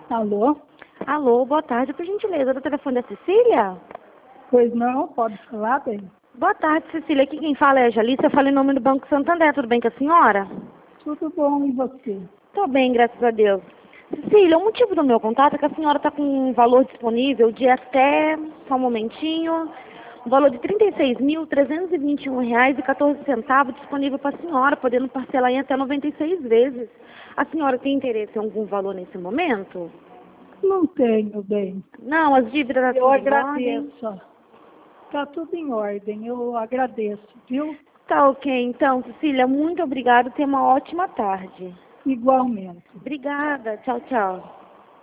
Alô? Alô, boa tarde, por gentileza, do telefone da Cecília? Pois não, pode falar, bem? Boa tarde, Cecília. Aqui quem fala é a Jalice, eu falo em nome do Banco Santander. Tudo bem com a senhora? Tudo bom, e você? Tô bem, graças a Deus. Cecília, o motivo do meu contato é que a senhora está com um valor disponível de até, só um momentinho, um valor de R$ 36.321,14 disponível para a senhora, podendo parcelar em até 96 vezes. A senhora tem interesse em algum valor nesse momento? Não tenho, bem. Não, as dívidas Eu estão tudo em ordem? agradeço. Tá tudo em ordem, eu agradeço, viu? Tá ok, então, Cecília, muito obrigada. Tenha uma ótima tarde. Igualmente. Obrigada. Tchau, tchau.